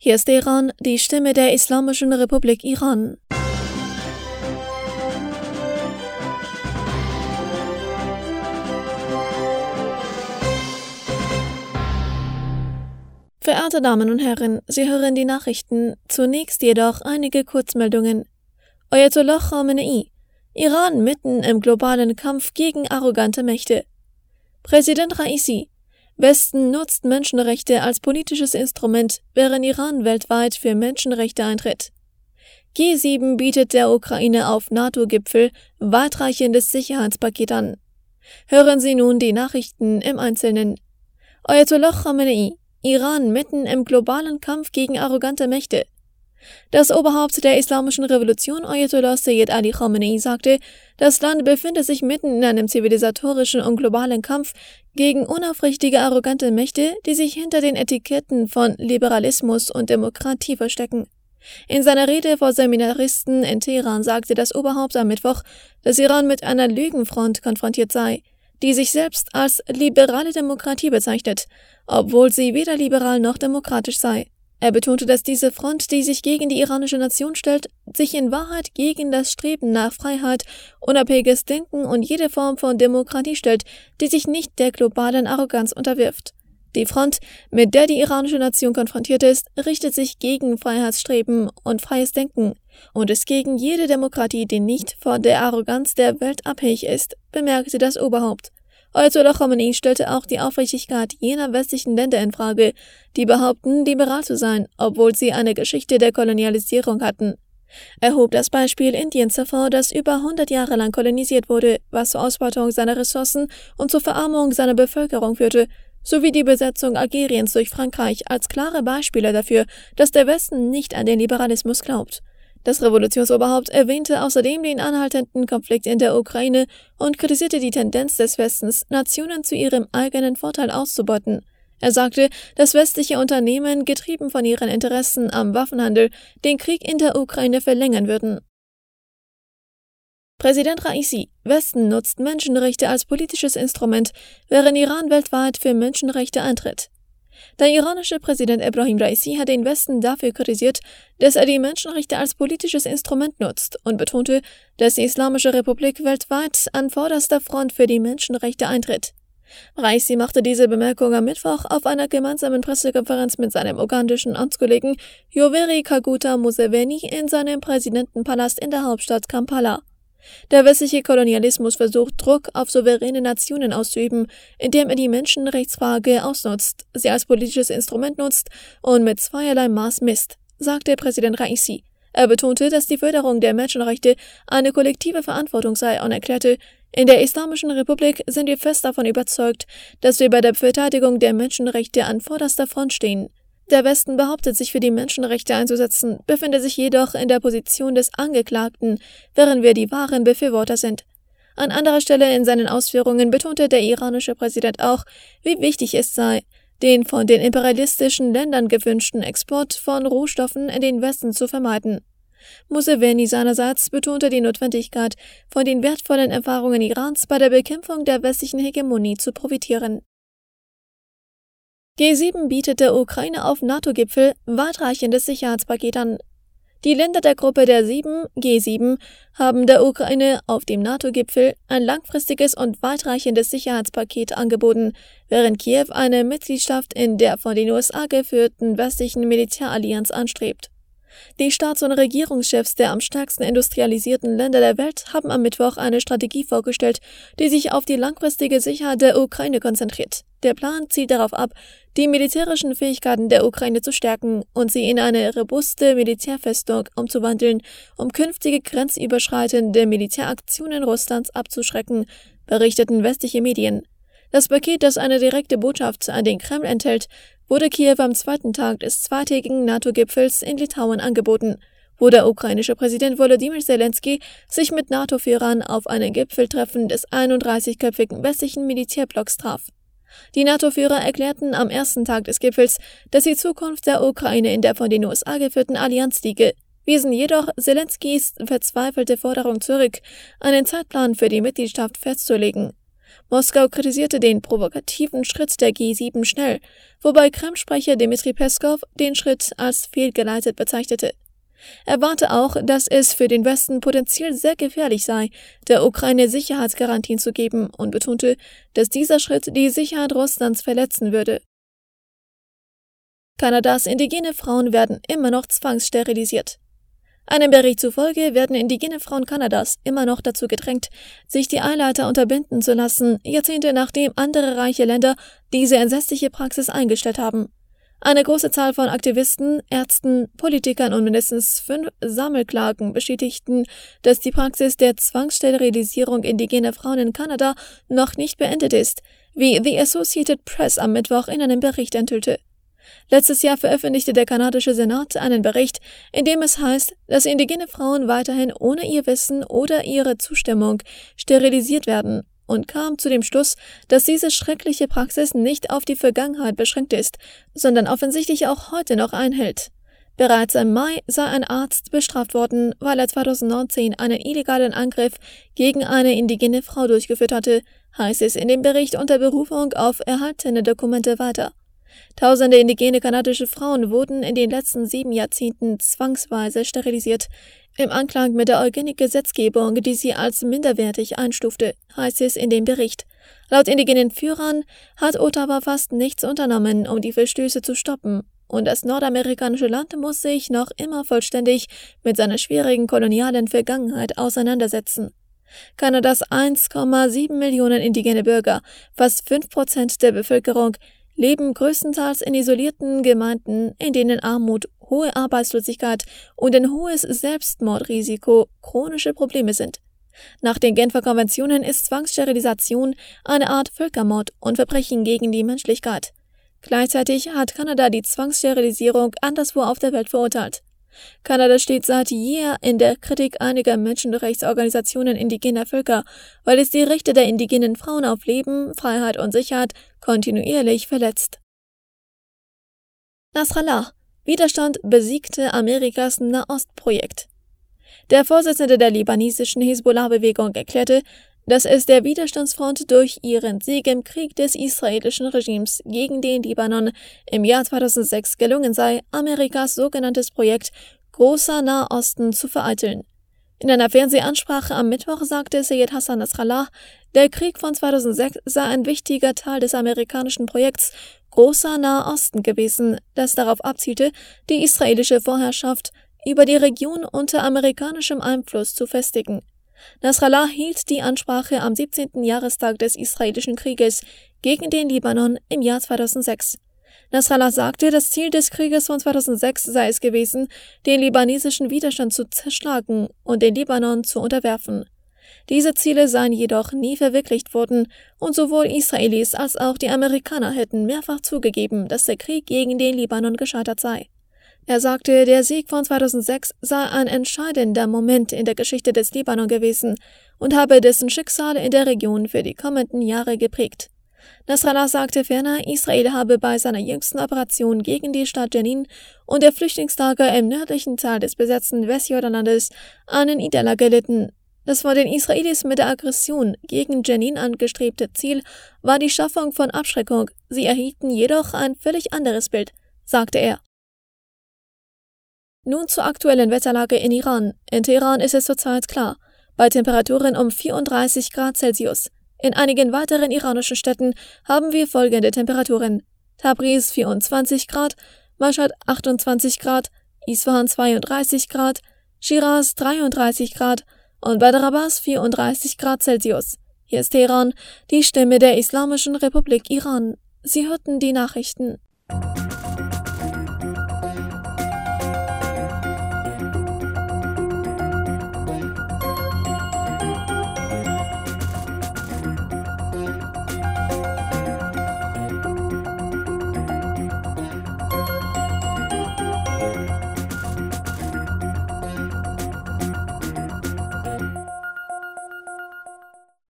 Hier ist Iran, die Stimme der Islamischen Republik Iran. Verehrte Damen und Herren, Sie hören die Nachrichten, zunächst jedoch einige Kurzmeldungen. Ayatollah Khamenei, Iran mitten im globalen Kampf gegen arrogante Mächte. Präsident Raisi, Westen nutzt Menschenrechte als politisches Instrument, während Iran weltweit für Menschenrechte eintritt. G7 bietet der Ukraine auf NATO-Gipfel weitreichendes Sicherheitspaket an. Hören Sie nun die Nachrichten im Einzelnen. Ayatollah Khamenei, Iran mitten im globalen Kampf gegen arrogante Mächte. Das Oberhaupt der Islamischen Revolution, Ayatollah Sayyid Ali Khamenei, sagte, das Land befinde sich mitten in einem zivilisatorischen und globalen Kampf gegen unaufrichtige, arrogante Mächte, die sich hinter den Etiketten von Liberalismus und Demokratie verstecken. In seiner Rede vor Seminaristen in Teheran sagte das Oberhaupt am Mittwoch, dass Iran mit einer Lügenfront konfrontiert sei, die sich selbst als liberale Demokratie bezeichnet, obwohl sie weder liberal noch demokratisch sei. Er betonte, dass diese Front, die sich gegen die iranische Nation stellt, sich in Wahrheit gegen das Streben nach Freiheit, unabhängiges Denken und jede Form von Demokratie stellt, die sich nicht der globalen Arroganz unterwirft. Die Front, mit der die iranische Nation konfrontiert ist, richtet sich gegen Freiheitsstreben und freies Denken und ist gegen jede Demokratie, die nicht von der Arroganz der Welt abhängig ist, bemerkte das Oberhaupt. Ayatollah Khamenei stellte auch die Aufrichtigkeit jener westlichen Länder in Frage, die behaupten, liberal zu sein, obwohl sie eine Geschichte der Kolonialisierung hatten. Er hob das Beispiel Indiens hervor, das über 100 Jahre lang kolonisiert wurde, was zur Ausbeutung seiner Ressourcen und zur Verarmung seiner Bevölkerung führte, sowie die Besetzung Algeriens durch Frankreich als klare Beispiele dafür, dass der Westen nicht an den Liberalismus glaubt. Das Revolutionsoberhaupt erwähnte außerdem den anhaltenden Konflikt in der Ukraine und kritisierte die Tendenz des Westens, Nationen zu ihrem eigenen Vorteil auszubeuten. Er sagte, dass westliche Unternehmen, getrieben von ihren Interessen am Waffenhandel, den Krieg in der Ukraine verlängern würden. Präsident Raisi, Westen nutzt Menschenrechte als politisches Instrument, während Iran weltweit für Menschenrechte eintritt. Der iranische Präsident Ebrahim Raisi hat den Westen dafür kritisiert, dass er die Menschenrechte als politisches Instrument nutzt und betonte, dass die Islamische Republik weltweit an vorderster Front für die Menschenrechte eintritt. Raisi machte diese Bemerkung am Mittwoch auf einer gemeinsamen Pressekonferenz mit seinem ugandischen Amtskollegen Yoweri Kaguta Museveni in seinem Präsidentenpalast in der Hauptstadt Kampala. Der westliche Kolonialismus versucht, Druck auf souveräne Nationen auszuüben, indem er die Menschenrechtsfrage ausnutzt, sie als politisches Instrument nutzt und mit zweierlei Maß misst, sagte Präsident Raisi. Er betonte, dass die Förderung der Menschenrechte eine kollektive Verantwortung sei und erklärte, in der Islamischen Republik sind wir fest davon überzeugt, dass wir bei der Verteidigung der Menschenrechte an vorderster Front stehen. Der Westen behauptet, sich für die Menschenrechte einzusetzen, befindet sich jedoch in der Position des Angeklagten, während wir die wahren Befürworter sind. An anderer Stelle in seinen Ausführungen betonte der iranische Präsident auch, wie wichtig es sei, den von den imperialistischen Ländern gewünschten Export von Rohstoffen in den Westen zu vermeiden. Museveni seinerseits betonte die Notwendigkeit, von den wertvollen Erfahrungen Irans bei der Bekämpfung der westlichen Hegemonie zu profitieren. G7 bietet der Ukraine auf NATO-Gipfel weitreichendes Sicherheitspaket an. Die Länder der Gruppe der 7, G7, haben der Ukraine auf dem NATO-Gipfel ein langfristiges und weitreichendes Sicherheitspaket angeboten, während Kiew eine Mitgliedschaft in der von den USA geführten westlichen Militärallianz anstrebt. Die Staats- und Regierungschefs der am stärksten industrialisierten Länder der Welt haben am Mittwoch eine Strategie vorgestellt, die sich auf die langfristige Sicherheit der Ukraine konzentriert. Der Plan zielt darauf ab, die militärischen Fähigkeiten der Ukraine zu stärken und sie in eine robuste Militärfestung umzuwandeln, um künftige grenzüberschreitende Militäraktionen Russlands abzuschrecken, berichteten westliche Medien. Das Paket, das eine direkte Botschaft an den Kreml enthält, wurde Kiew am zweiten Tag des zweitägigen NATO-Gipfels in Litauen angeboten, wo der ukrainische Präsident Volodymyr Zelensky sich mit NATO-Führern auf einem Gipfeltreffen des 31-köpfigen westlichen Militärblocks traf. Die NATO-Führer erklärten am ersten Tag des Gipfels, dass die Zukunft der Ukraine in der von den USA geführten Allianz liege, wiesen jedoch Zelenskys verzweifelte Forderung zurück, einen Zeitplan für die Mitgliedschaft festzulegen. Moskau kritisierte den provokativen Schritt der G7 schnell, wobei Kreml-Sprecher Dmitri Peskov den Schritt als fehlgeleitet bezeichnete. Er warnte auch, dass es für den Westen potenziell sehr gefährlich sei, der Ukraine Sicherheitsgarantien zu geben, und betonte, dass dieser Schritt die Sicherheit Russlands verletzen würde. Kanadas indigene Frauen werden immer noch zwangssterilisiert. Einem Bericht zufolge werden indigene Frauen Kanadas immer noch dazu gedrängt, sich die Eileiter unterbinden zu lassen, Jahrzehnte nachdem andere reiche Länder diese entsetzliche Praxis eingestellt haben. Eine große Zahl von Aktivisten, Ärzten, Politikern und mindestens 5 Sammelklagen bestätigten, dass die Praxis der Zwangssterilisierung indigener Frauen in Kanada noch nicht beendet ist, wie The Associated Press am Mittwoch in einem Bericht enthüllte. Letztes Jahr veröffentlichte der kanadische Senat einen Bericht, in dem es heißt, dass indigene Frauen weiterhin ohne ihr Wissen oder ihre Zustimmung sterilisiert werden, und kam zu dem Schluss, dass diese schreckliche Praxis nicht auf die Vergangenheit beschränkt ist, sondern offensichtlich auch heute noch einhält. Bereits im Mai sei ein Arzt bestraft worden, weil er 2019 einen illegalen Angriff gegen eine indigene Frau durchgeführt hatte, heißt es in dem Bericht unter Berufung auf erhaltene Dokumente weiter. Tausende indigene kanadische Frauen wurden in den letzten 7 Jahrzehnten zwangsweise sterilisiert, im Einklang mit der Eugenik-Gesetzgebung, die sie als minderwertig einstufte, heißt es in dem Bericht. Laut indigenen Führern hat Ottawa fast nichts unternommen, um die Verstöße zu stoppen, und das nordamerikanische Land muss sich noch immer vollständig mit seiner schwierigen kolonialen Vergangenheit auseinandersetzen. Kanadas 1,7 Millionen indigene Bürger, fast 5% der Bevölkerung, leben größtenteils in isolierten Gemeinden, in denen Armut, hohe Arbeitslosigkeit und ein hohes Selbstmordrisiko chronische Probleme sind. Nach den Genfer Konventionen ist Zwangssterilisation eine Art Völkermord und Verbrechen gegen die Menschlichkeit. Gleichzeitig hat Kanada die Zwangssterilisierung anderswo auf der Welt verurteilt. Kanada steht seit jeher in der Kritik einiger Menschenrechtsorganisationen indigener Völker, weil es die Rechte der indigenen Frauen auf Leben, Freiheit und Sicherheit kontinuierlich verletzt. Nasrallah: Widerstand besiegte Amerikas Nahostprojekt. Der Vorsitzende der libanesischen Hisbollah-Bewegung erklärte, dass es der Widerstandsfront durch ihren Sieg im Krieg des israelischen Regimes gegen den Libanon im Jahr 2006 gelungen sei, Amerikas sogenanntes Projekt Großer Nahosten zu vereiteln. In einer Fernsehansprache am Mittwoch sagte Seyyed Hassan Nasrallah, der Krieg von 2006 sei ein wichtiger Teil des amerikanischen Projekts Großer Nahosten gewesen, das darauf abzielte, die israelische Vorherrschaft über die Region unter amerikanischem Einfluss zu festigen. Nasrallah hielt die Ansprache am 17. Jahrestag des israelischen Krieges gegen den Libanon im Jahr 2006. Nasrallah sagte, das Ziel des Krieges von 2006 sei es gewesen, den libanesischen Widerstand zu zerschlagen und den Libanon zu unterwerfen. Diese Ziele seien jedoch nie verwirklicht worden, und sowohl Israelis als auch die Amerikaner hätten mehrfach zugegeben, dass der Krieg gegen den Libanon gescheitert sei. Er sagte, der Sieg von 2006 sei ein entscheidender Moment in der Geschichte des Libanon gewesen und habe dessen Schicksal in der Region für die kommenden Jahre geprägt. Nasrallah sagte ferner, Israel habe bei seiner jüngsten Operation gegen die Stadt Jenin und der Flüchtlingslager im nördlichen Teil des besetzten Westjordanlandes eine Niederlage erlitten. Das von den Israelis mit der Aggression gegen Jenin angestrebte Ziel war die Schaffung von Abschreckung, sie erhielten jedoch ein völlig anderes Bild, sagte er. Nun zur aktuellen Wetterlage in Iran. In Teheran ist es zurzeit klar, bei Temperaturen um 34 Grad Celsius. In einigen weiteren iranischen Städten haben wir folgende Temperaturen: Tabriz 24 Grad, Mashhad 28 Grad, Isfahan 32 Grad, Shiraz 33 Grad und Badr Abbas 34 Grad Celsius. Hier ist Teheran, die Stimme der Islamischen Republik Iran. Sie hörten die Nachrichten.